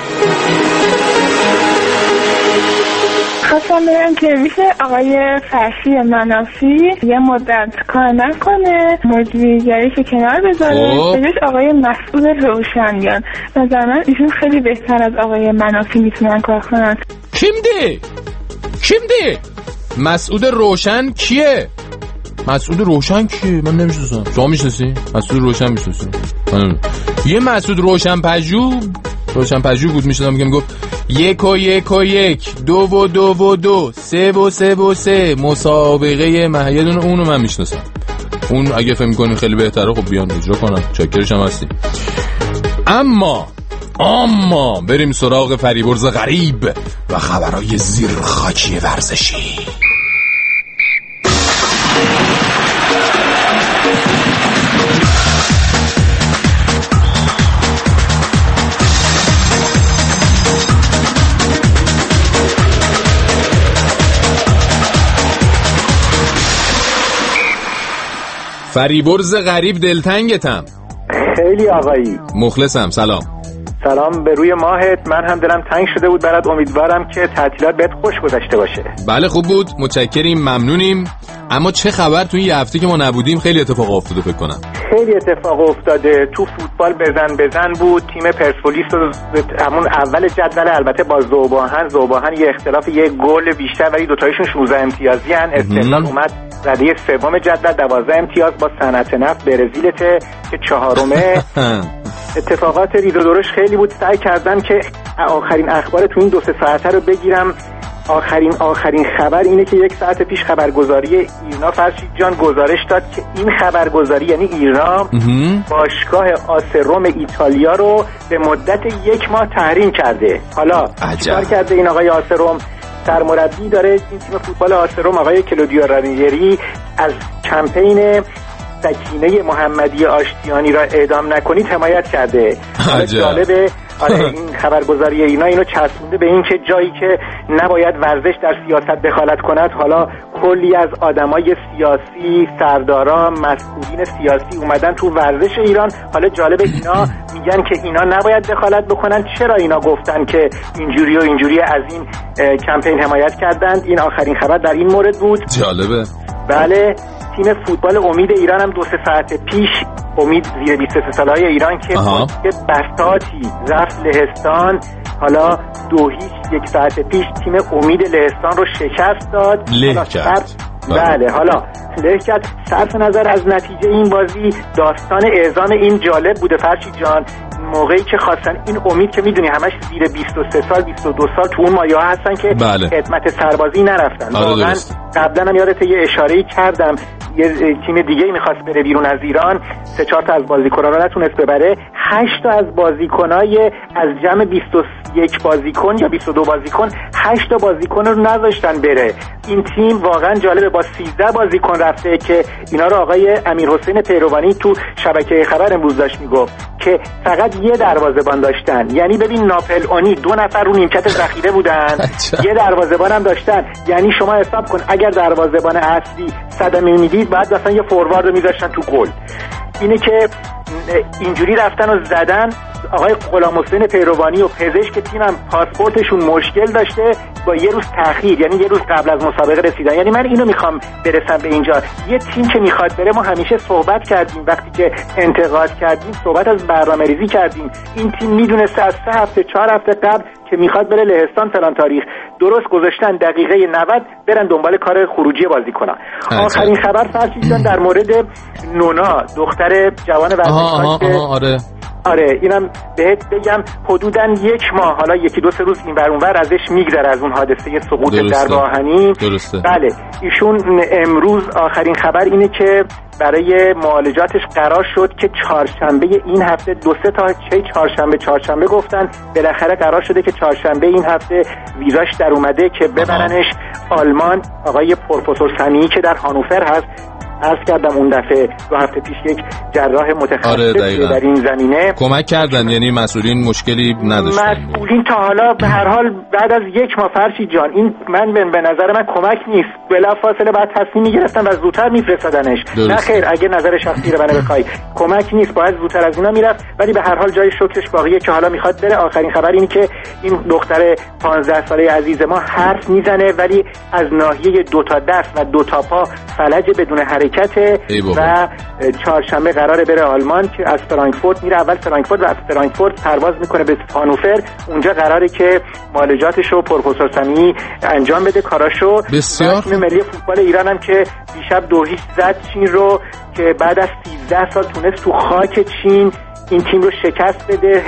خواستم بگم که میشه آقای فرشی منافی یه مدت کار نکنه، مدیریتش کنار بذاره، بهش آقای مسئول روشنیان. نظر من ایشون خیلی بهتر از آقای منافی میتونن کار کنن. کیم ده؟ مسعود روشن کیه؟ مسعود روشن کیه؟ من نمیشناسم. شما میشناسی؟ مسعود روشن میشناسی؟ یه مسعود روشن پژوه بود میشناسم. میگفت 1 و 1 و 1 2 و 2 و 2 3 و 3 و 3 مسابقه یه دونه اونو من میشناسم. اون اگه فکر می‌کنین خیلی بهتره خب بیان اجرا کنن. چاکرش هم هستیم. اما بریم سراغ فریبرز غریب و خبرهای زیر خاکی ورزشی. فریبرز غریب دلتنگتم. خیلی آقایی. مخلصم. سلام به روی ماهت. من هم دلم تنگ شده بود برات. امیدوارم که تعطیلات بهت خوش گذشته باشه. بله خوب بود. متشکریم. ممنونیم. اما چه خبر تو این یه هفته که ما نبودیم؟ خیلی اتفاق افتاده فکر کنم. خیلی اتفاق افتاده. تو فوتبال بزن بود. تیم پرسپولیس همون اول جدول البته با ذوباهن یه اختلاف یه گل بیشتر ولی دوتایشون 16 امتیازی ان. استقلال اومد رده سوم جدول 12 امتیاز با صنعت نفت برزیلته که چهارمه. اتفاقات ریز و درشت خیلی بود. سعی کردم که آخرین اخبار تو این 2-3 ساعته رو بگیرم. آخرین خبر اینه که 1 ساعت پیش خبرگزاری ایرنا فرشید جان گزارش داد که این خبرگزاری یعنی ایرنا باشگاه آسروم ایتالیا رو به مدت 1 ماه تحریم کرده. حالا چیکار کرده این آقای آسروم؟ سرمربی داره این تیم فوتبال آسروم آقای کلودیو رانیری از کمپین سکینه محمدی آشتیانی را اعدام نکنید حمایت کرده. جالبه این خبرگزاری اینا اینو چسبونده به این که جایی که نباید ورزش در سیاست دخالت کند، حالا کلی از آدمای سیاسی، سرداران، مسئولین سیاسی اومدن تو ورزش ایران. حالا جالبه اینا میگن که اینا نباید دخالت بکنن. چرا اینا گفتن که اینجوری و اینجوری از این کمپین حمایت کردند؟ این آخرین خبر در این مورد بود. جالبه. بله، تیم فوتبال امید ایران هم 2 ساعت پیش، امید زیر 23 سالهای ایران که بساطی رفت لهستان، حالا 2-0 1 ساعت پیش تیم امید لهستان رو شکست داد. له کرد. بله، حالا له کرد. صرف نظر از نتیجه این بازی، داستان اعزام این جالب بوده فرشید جان. موقعی که خواستن این امید که میدونی همش زیر 23 سال 22 سال تو اون مایه‌ها هستن که خدمت سربازی نرفتن. واقعا قبلا هم یادت یه اشاره‌ای کردم یه تیم دیگه می‌خواست بره بیرون از ایران، 3-4 تا از بازیکن‌ها رو نتونست ببره. 8 تا از بازیکنای از جمع 21 بازیکن یا 22 بازیکن 8 تا بازیکن رو نذاشتن بره. این تیم واقعا جالبه، با 13 بازیکن رفته که اینا رو آقای امیرحسین پیروانی تو شبکه خبر امروز داشت میگفت که فقط یه دروازه‌بان داشتن. یعنی ببین ناپل اونی 2 نفر رو نیمکت ذخیره بودن، یه دروازه‌بان هم داشتن. یعنی شما حساب کن اگر دروازه‌بان اصلی صدمه میدید بعد مثلا یه فوروارد رو میذاشتن تو گل. اینه که اینجوری رفتن و زدن. آقای غلامحسین پیروانی و پزشک تیمم پاسپورتشون مشکل داشته، با یه روز تأخیر، یعنی یه روز قبل از مسابقه رسیدن. یعنی من اینو میخوام برسم به اینجا، یه تیم که میخواد بره، ما همیشه صحبت کردیم وقتی که انتقاد کردیم، صحبت از برنامه‌ریزی کردیم. این تیم میدونسته از 3 هفته 4 هفته قبل که میخواد بره لهستان فلان تاریخ، درست گذاشتن دقیقه 90 برن دنبال کار خروجی بازیکن‌ها. آخرین خبر فرشیدن در مورد نونا، دختر جوان ورزشکار. آره اینم بهت بگم حدوداً 1 ماه، حالا 1-2 روز این ور اونور ازش میگذره از اون حادثه سقوط درب آهنین. بله، ایشون امروز آخرین خبر اینه که برای معالجاتش قرار شد که چهارشنبه این هفته 2-3 تا چهارشنبه گفتن، بالاخره قرار شده که چهارشنبه این هفته ویزاش در اومده که ببرنش آلمان. آقای پروفسور سمیعی که در هانوفر هست، عرض کردم اون دفعه 2 هفته پیش یک جراح متخصص در این زمینه کمک کردن. یعنی مسئولین مشکلی نداشتن. مسئولین تا حالا به هر حال بعد از 1 ماه فرشید جان، این من به نظر من کمک نیست. بلافاصله بعد تصمیم میگرفتن و زودتر میفرستادنش. نه خیر، اگه نظر شخصی رو منو بخوای کمک نیست، باید زودتر از اینا میرفت. ولی به هر حال جای شکرش باقیه که حالا میخواد بره. آخرین خبر اینه که این دختر 15 ساله عزیز ما حرف میزنه ولی از ناحیه 2 تا دست و 2 تا پا فلج بدون حرکت و چهارشنبه قراره بره آلمان که از فرانکفورت میره. اول فرانکفورت و از فرانکفورت پرواز میکنه به هانوفر. اونجا قراره که معالجاتشو پروفسور سمیعی انجام بده کاراشو. بسیار. تیم ملی فوتبال ایران هم که دیشب 2-0 زد چین رو، که بعد از 13 سال تونست تو خاک چین این تیم رو شکست بده.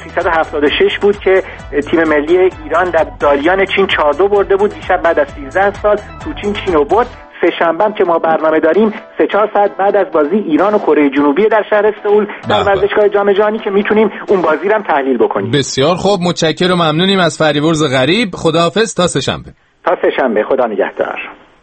1376 بود که تیم ملی ایران در دالیان چین 4-2 برده بود. دیشب بعد از 13 سال تو چین رو برد. سه‌شنبه که ما برنامه داریم 3-4 ساعت بعد از بازی ایران و کره جنوبی در شهر سئول در ورزشگاه جام جهانی که میتونیم اون بازی رو هم تحلیل بکنیم. بسیار خوب، متشکرم و ممنونیم از فریورز غریب. خداحافظ تا سه‌شنبه. تا سه‌شنبه، خدا نگهدار.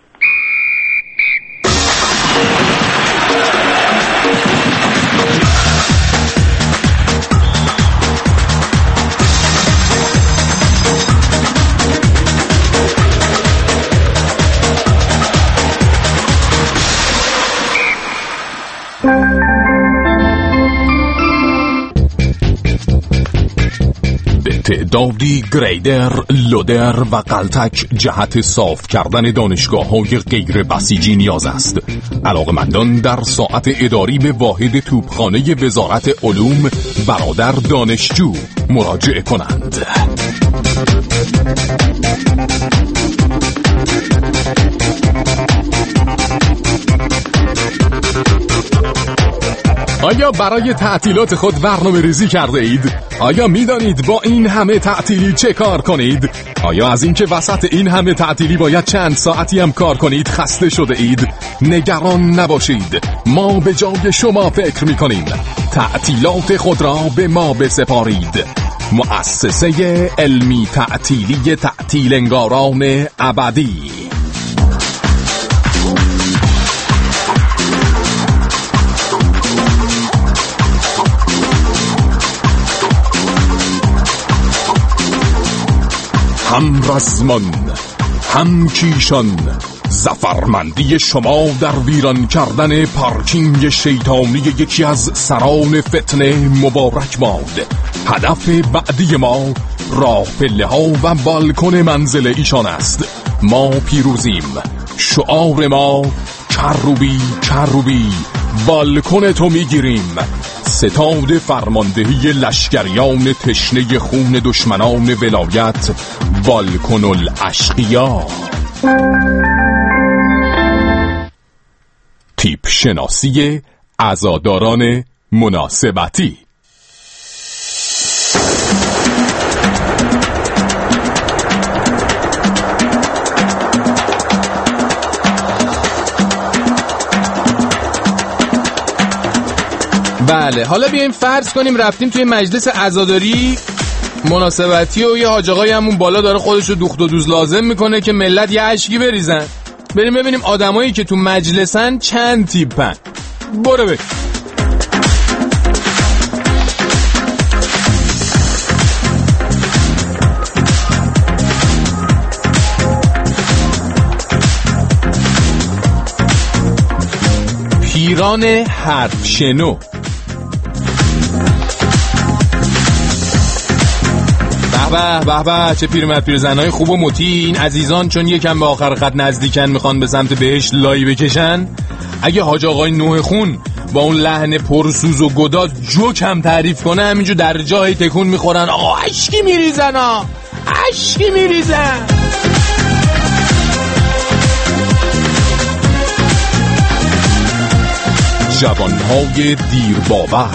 به تعدادی گریدر، لودر و قلتک جهت صاف کردن دانشگاه‌های غیر بسیجی نیاز است. علاقمندان در ساعت اداری به واحد توپخانه وزارت علوم برادر دانشجو مراجعه کنند. آیا برای تعطیلات خود برنامه ریزی کرده اید؟ آیا می دانید با این همه تعطیلی چه کار کنید؟ آیا از اینکه وسط این همه تعطیلی باید چند ساعتی هم کار کنید خسته شده اید؟ نگران نباشید، ما به جای شما فکر می کنیم. تعطیلات خود را به ما بسپارید. مؤسسه علمی تعطیلی تعطیل انگاران ابدی. هم رزمان هم کیشان، ظفرمندی شما در ویران کردن پارکینگ شیطانی یکی از سران فتنه مبارک باد. هدف بعدی ما راه پله ها و بالکن منزل ایشان است. ما پیروزیم. شعار ما کروبی کروبی، بالکن تو میگیریم. ستاد فرماندهی لشکریان تشنه خون دشمنان ولایت، بالکن الاشقیا. تیپ شناسی عزاداران مناسبتی. بله، حالا بیایم فرض کنیم رفتیم توی مجلس عزاداری مناسبتی و یه حاج آقایی همون بالا داره خودش رو دوخت و دوز لازم میکنه که ملت یه اشکی بریزن. بریم ببینیم آدمایی که تو مجلسن چند تیپن. برو بریم. پیران حرف شنو. به به چه پیرمرد پیرزنای خوب و متین عزیزان، چون یکم به آخر خط نزدیکن میخوان به سمت بهشت لایی بکشن. اگه حاج آقای نوح خون با اون لحن پرسوز و گداز جوکم تعریف کنه همینجور در جای تکون میخورن. آقا اشکی میریزن، اشکی میریزن. جوانهای دیر باور.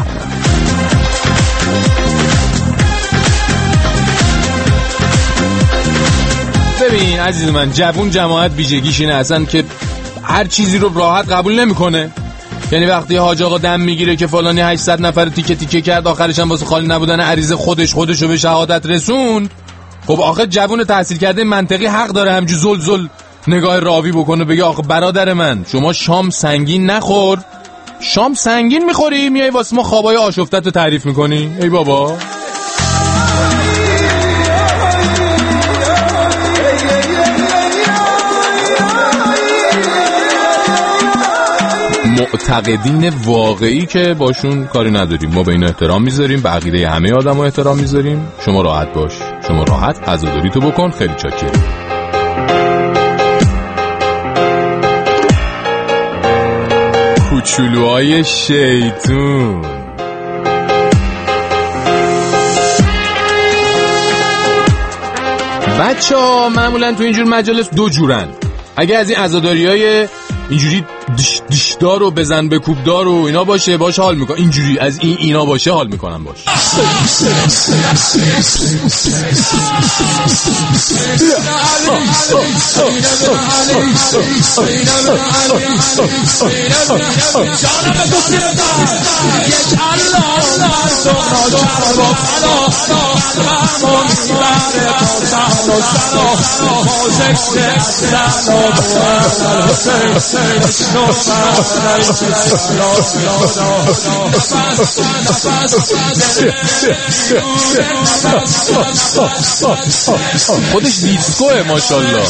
ببین عزیز من، جوون جماعت ویژگیش اینه اصلا که هر چیزی رو راحت قبول نمیکنه. یعنی وقتی حاج آقا دم میگیره که فلانی 800 نفر تیکه تیکه کرد، آخرش هم واسه خالی نبودن عریضه خودشو به شهادت رسوند. خب آخه جوون تحصیل کرده منطقی حق داره همجور زل نگاه راوی بکنه، بگه آخه برادر من شما شام سنگین نخور، شام سنگین میخوری میای واسه ما خوابای آشفتت رو تعریف میکنی. ای بابا. معتقدین واقعی که باشون کاری نداریم، ما به این احترام میذاریم، به عقیده همه آدم احترام میذاریم. شما راحت باش، شما راحت عزاداری تو بکن. خیلی چاکریم. کوچولوهای شیطون. بچه‌ها معمولا تو اینجور مجالس دو جورن. اگه از این عزاداریای اینجوری دیشدار و بزن به کوبدار و اینا باشه، باش حال میکنم. اینجوری از اینا باشه حال میکنم باش. خودش دیسکوه ماشاءالله.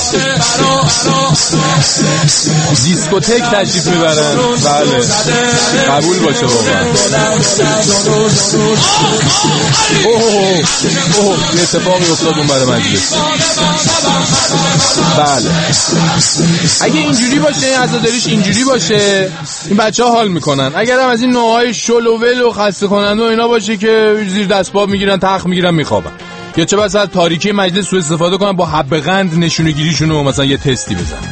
دیسکوتک تشریف میبرن. بله قبول باشه واقعا. اوه یه اتفاقی افتاد اون برای مجلس. بله اگه اینجوری باشه، عزاداریش اینجوری باشه، این بچه ها حال میکنن. اگر هم از این نوعهای شل و ول و خسته کننده و اینا باشه که زیر دست پا میگیرن، تخت میگیرن، میخوابن، یا چه بسا از تاریکی مجلس سوء استفاده کنن، با حب قند نشونه گیریشون رو مثلا یه تستی بزنن.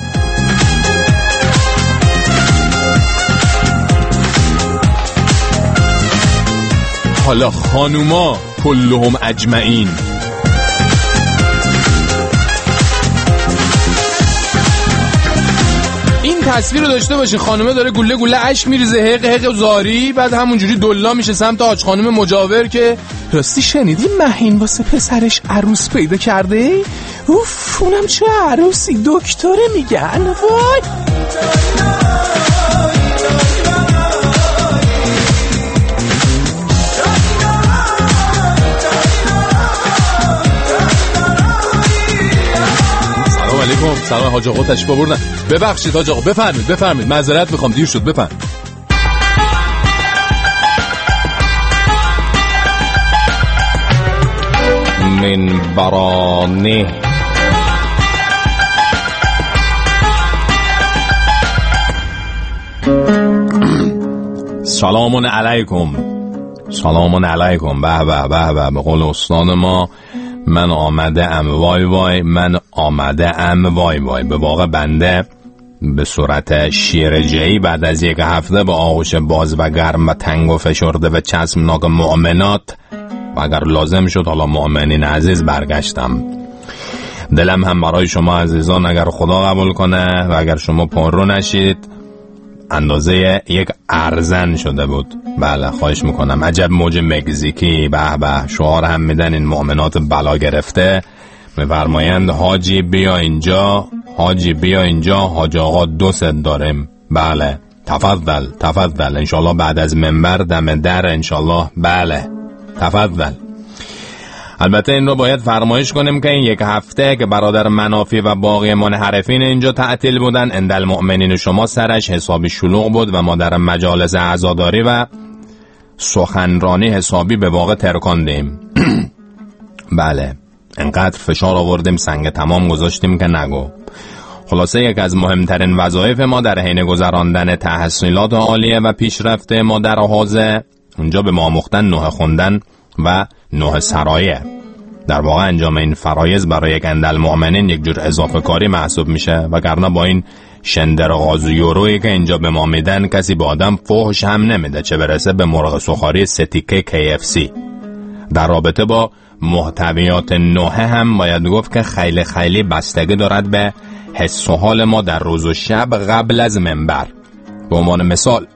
حالا خانوما کلهم اجمعین، این تصویر رو داشته باشین، خانومه داره گله گله اشک میریزه، حق حق زاری، بعد همونجوری دلا میشه سمت حاج خانم مجاور که راستی شنیدی مهین واسه پسرش عروس پیدا کرده؟ اوف اونم چه عروسی، دکتره میگن. وای علیکم. سلام حاج آقا، تشریف آوردن. ببخشید حاج آقا، بفرمایید معذرت میخوام دیر شد. بفرمایید. من برانه سلام علیکم. به قول استاد ما من آمده ام وای وای. به واقع بنده به صورت شیرجهی بعد از یک هفته با آغوش باز و گرم و تنگ و فشرده و چسبناک مؤمنات و اگر لازم شد حالا مؤمنین عزیز برگشتم. دلم هم برای شما عزیزان اگر خدا قبول کنه و اگر شما پررو نشید اندازه یک ارزن شده بود. بله خواهش میکنم. عجب موج مکزیکی. به شعار هم میدن این مؤمنات بلا گرفته، میفرمایند حاجی بیا اینجا، حاج آقا دوست داریم. بله تفضل انشالله بعد از منبر دم در انشالله. بله تفضل. البته این رو باید فرمایش کنیم که این یک هفته که برادر منافی و باقی منحرفین اینجا تعطیل بودن، اندل مؤمنین شما سرش حسابی شلوغ بود و ما در مجالس عزاداری و سخنرانی حسابی به واقع ترکاندیم. بله انقدر فشار آوردیم سنگ تمام گذاشتیم که نگو. خلاصه یک از مهمترین وظایف ما در حین گذراندن تحصیلات عالیه و پیشرفته ما در حوزه اونجا به ما آموختن نوح خوندن و نوح سرایه. در واقع انجام این فرایض برای یک اندل مؤمنین یک جور اضافه کاری محسوب میشه، وگرنه با این شندر غاز یورویی که اینجا به ما میدن کسی به آدم فحش هم نمیده، چه برسه به مرغ سوخاری ستیکه KFC. در رابطه با محتویات نوحه هم باید گفت که خیلی بستگی دارد به حس و حال ما در روز و شب قبل از منبر. به عنوان مثال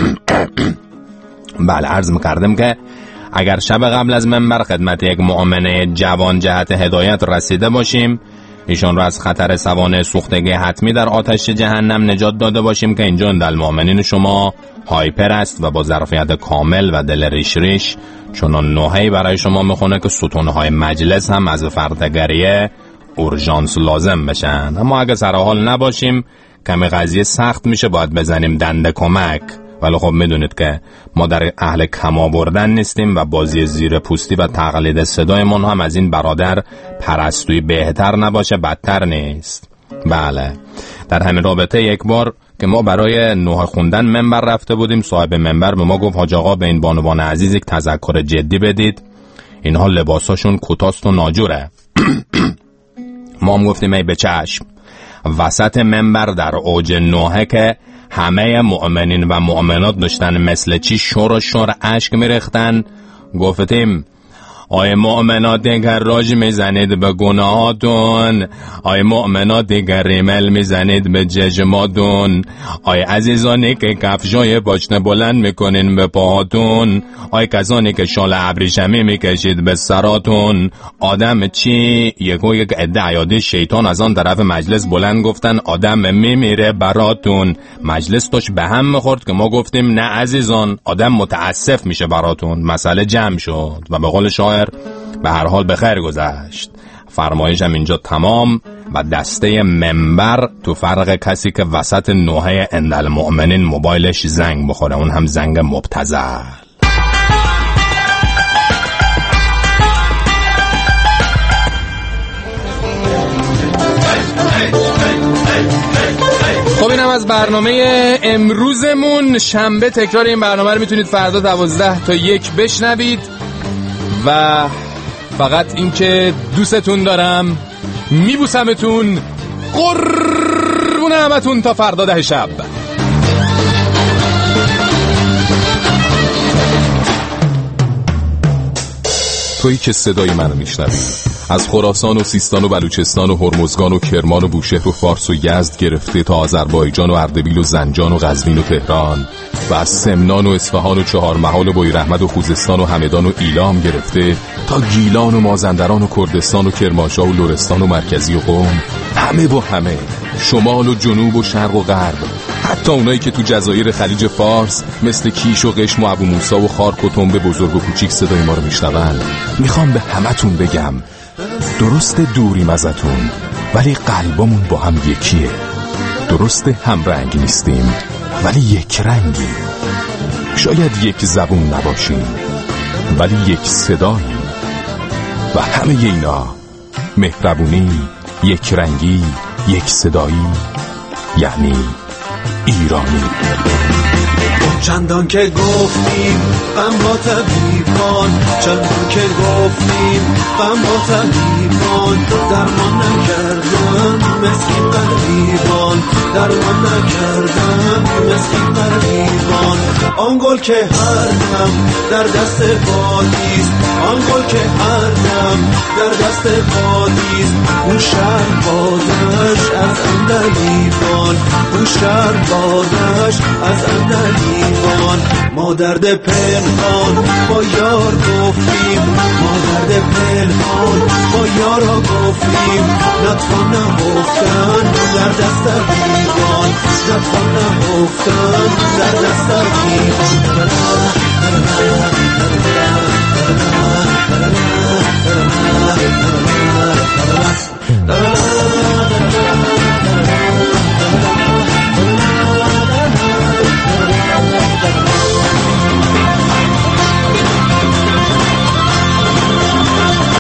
بله عرض میکردم که اگر شب قبل از منبر خدمت یک مؤمنه جوان جهت هدایت رسیده باشیم، ایشان را از خطر سوانح سوختگی حتمی در آتش جهنم نجات داده باشیم که اینجا اندل مؤمنین شما هایپر است و با ظرفیت کامل و دل ریش چنان نوحه‌ای برای شما میخونه که ستونهای مجلس هم از فردگریه اورژانس لازم بشن. اما اگه سر حال نباشیم کمی قضیه سخت میشه، باید بزنیم دنده کمک. ولی خب میدونید که ما در اهل کما بردن نیستیم و بازی زیر پوستی و تقلید صدایمون هم از این برادر پرستوی بهتر نباشه بدتر نیست. بله در همین رابطه یک بار که ما برای نوح خوندن منبر رفته بودیم، صاحب منبر به ما گفت حاج آقا به این بانوان عزیز یک تذکر جدی بدید، اینها لباساشون کوتاست و ناجوره. ما هم گفتیم ای به چشم. وسط منبر در اوج نوحه که همه مؤمنین و مؤمنات داشتن مثل چی شور اشک میرختن، گفتیم آی مؤمنات دیگر راج میزنید به گناهاتون، آی مؤمنات دیگر ریمل میزنید به ججماتون، آی عزیزانی که کفشای پاشنه بلند میکنین به پاهاتون، آی کسانی که شال ابریشمی میکشید به سراتون. آدم چی؟ یک عده عیاده شیطان از آن طرف مجلس بلند گفتن آدم میمیره براتون. مجلس توش به هم میخورد که ما گفتیم نه عزیزان، آدم متاسف میشه براتون. مسئله جمع شد و به قول شاعر به هر حال بخیر گذشت. فرمایشم اینجا تمام و دسته منبر تو فرق کسی که وسط نوحه اندل مؤمنین موبایلش زنگ بخوره، اون هم زنگ مبتذل. خب اینم از برنامه امروزمون. شنبه تکرار این برنامه رو میتونید فردا 12 تا 1 بشنوید و فقط این که دوستتون دارم، میبوسمتون، قربون همتون تا فردا 10 شب. تویی که صدای منو میشنوی از خراسان و سیستان و بلوچستان و هرمزگان و کرمان و بوشهر و فارس و یزد گرفته تا آذربایجان و اردبیل و زنجان و قزوین و تهران و از سمنان و اصفهان و چهارمحال و بویراحمد و خوزستان و همدان و ایلام گرفته تا گیلان و مازندران و کردستان و کرمانشاه و لرستان و مرکزی و قم، همه و همه، شمال و جنوب و شرق و غرب، حتی اونایی که تو جزایر خلیج فارس مثل کیش و قشم و ابو موسی و خارک و تنبه بزرگ و کوچیک صدای ما رو میشنون. میخوام به همتون بگم درست دوریم ازتون ولی قلبمون با هم یکیه. درست همرنگ نیستیم ولی یک رنگیم. شاید یک زبون نباشیم ولی یک صداییم. و همه اینا مهربونی، یک رنگی، یک صدایی، یعنی ایرانی. چندان که گفتیم غم با طبیبان، چندان که گفتیم غم با طبیبان، درمان نکردن مسکین غریبان، درمان نکردن مسکین غریبان. آن گل که هر دم در دست بادیست، آن گل که هر دم در دست بادیست، اون شهر بادش از اندلیبان، اون شهر بادش از اندلیبان. ما درد پنهان با یار گفتیم، ما درد پنهان با یارا گفتیم، نتوان نهفتن در دست دیوان، نتوان نهفتن در دست دیوان.